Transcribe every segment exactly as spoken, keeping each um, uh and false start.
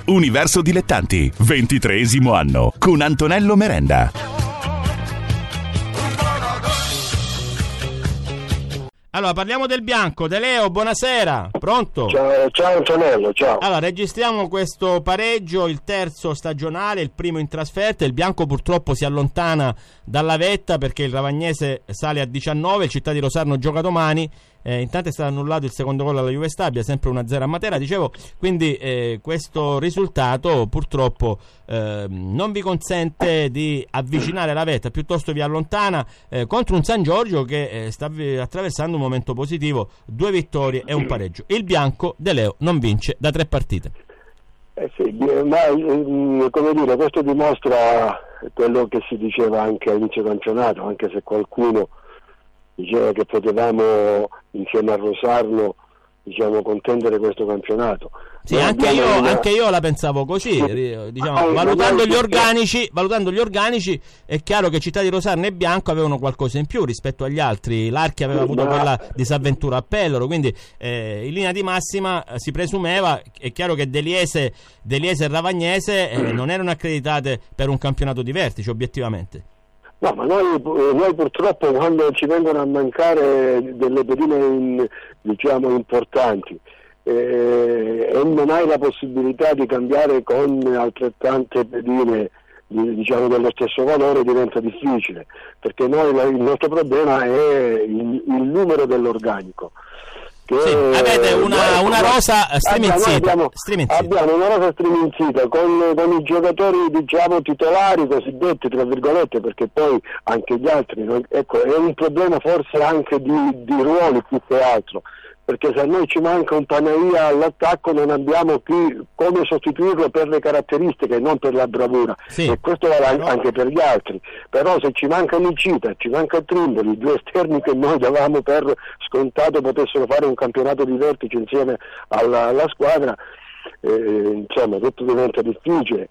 Universo Dilettanti, ventitreesimo anno, con Antonello Merenda. Allora, parliamo del bianco. De Leo, buonasera. Pronto? Ciao, ciao Antonello, ciao. Allora, registriamo questo pareggio, il terzo stagionale, il primo in trasferta. Il bianco purtroppo si allontana dalla vetta perché il Ravagnese sale a diciannove, il Città di Rosarno gioca domani. Eh, intanto è stato annullato il secondo gol alla Juve Stabia, sempre uno a zero a Matera, dicevo, quindi eh, questo risultato purtroppo eh, non vi consente di avvicinare la vetta, piuttosto vi allontana eh, contro un San Giorgio che eh, sta vi- attraversando un momento positivo, due vittorie e un pareggio. Il bianco, De Leo, non vince da tre partite. Eh sì, ma eh, come dire, questo dimostra quello che si diceva anche all'inizio campionato, anche se qualcuno diceva che potevamo insieme a Rosarno, diciamo, contendere questo campionato. Sì, Noi anche io, una... anche io la pensavo così, sì. diciamo, ah, valutando, gli noi... organici, valutando gli organici è chiaro che Città di Rosarno e Bianco avevano qualcosa in più rispetto agli altri. L'Archi aveva avuto ma... quella disavventura a Pelloro, quindi eh, in linea di massima eh, si presumeva, è chiaro che Deliese, Deliese e Ravagnese eh, non erano accreditate per un campionato di vertice obiettivamente. No, ma noi, noi purtroppo quando ci vengono a mancare delle pedine in, diciamo importanti eh, e non hai la possibilità di cambiare con altrettante pedine diciamo dello stesso valore, diventa difficile, perché noi il nostro problema è il, il numero dell'organico. Che sì, avete una, noi, una rosa striminzita, abbiamo, striminzita. abbiamo una rosa striminzita con, con i giocatori diciamo titolari cosiddetti tra virgolette, perché poi anche gli altri, ecco, è un problema forse anche di, di ruoli più che altro, perché se a noi ci manca un Panaia all'attacco non abbiamo più come sostituirlo per le caratteristiche, non per la bravura, sì. E questo vale no. anche per gli altri. Però se ci manca Nicita, ci manca Trimboli, due esterni che noi davamo per scontato potessero fare un campionato di vertice insieme alla, alla squadra, eh, insomma tutto diventa difficile.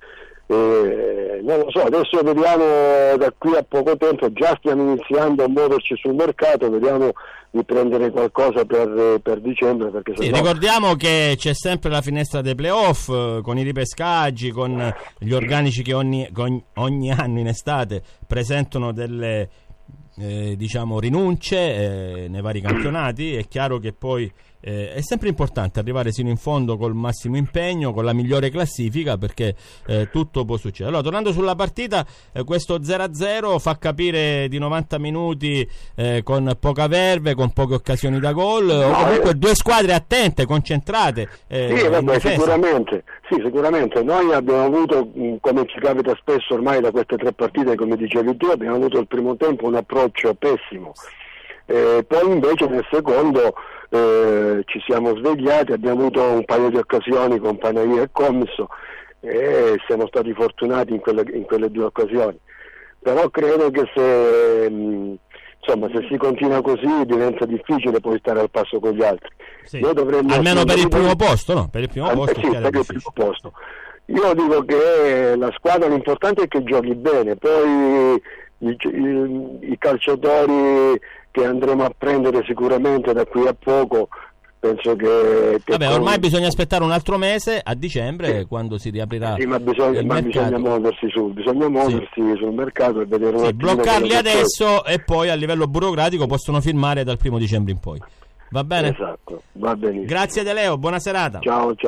Eh, non lo so, adesso vediamo da qui a poco tempo, già stiamo iniziando a muoverci sul mercato, vediamo di prendere qualcosa per, per dicembre, perché sì, no... ricordiamo che c'è sempre la finestra dei playoff eh, con i ripescaggi, con gli organici che ogni, ogni, ogni anno in estate presentano delle eh, diciamo rinunce eh, nei vari campionati. È chiaro che poi Eh, è sempre importante arrivare sino in fondo col massimo impegno, con la migliore classifica, perché eh, tutto può succedere. Allora, tornando sulla partita, eh, questo zero a zero fa capire di novanta minuti eh, con poca verve, con poche occasioni da gol, no, o comunque eh. due squadre attente, concentrate. Eh, sì, vabbè, sicuramente, sì, sicuramente. Noi abbiamo avuto, come ci capita spesso ormai da queste tre partite, come dicevi tu, abbiamo avuto il primo tempo un approccio pessimo. Eh, poi invece nel secondo eh, ci siamo svegliati, abbiamo avuto un paio di occasioni con Panaia e Commisso e siamo stati fortunati in quelle, in quelle due occasioni, però credo che se, mh, insomma, se si continua così diventa difficile poi stare al passo con gli altri. Sì. Noi dovremmo almeno per il primo posto, no? Per il primo ah, posto, sì, per il primo posto. Io dico che la squadra, l'importante è che giochi bene, poi i, i, i calciatori che andremo a prendere sicuramente da qui a poco, penso che, che vabbè con... ormai bisogna aspettare un altro mese a dicembre, sì, quando si riaprirà. Sì, ma bisogna, il ma mercato. bisogna muoversi su, bisogna muoversi sì. sul mercato e vedere un sì, attimo bloccarli adesso che... e poi a livello burocratico possono firmare dal primo dicembre in poi. Va bene? Esatto, va benissimo. Grazie De Leo, buona serata. Ciao, ciao.